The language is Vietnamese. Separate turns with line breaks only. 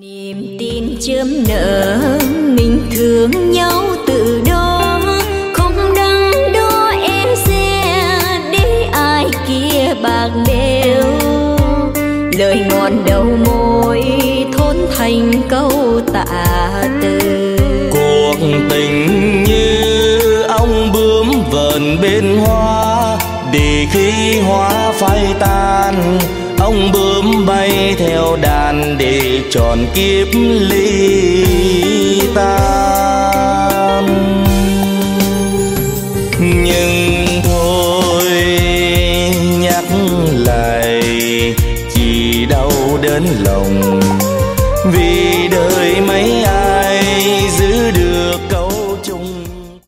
Niềm tin chớm nở, mình thương nhau từ đó, không đắn đo em sẽ để ai kia bạc bẽo. Lời ngọt đầu môi thốn thành câu tạ từ.
Cuộc tình như ong bướm vờn bên hoa, để khi hoa phai tan, ong bướm bay theo đàn để tròn kiếp ly tan. Nhưng thôi nhắc lại chỉ đau đớn lòng,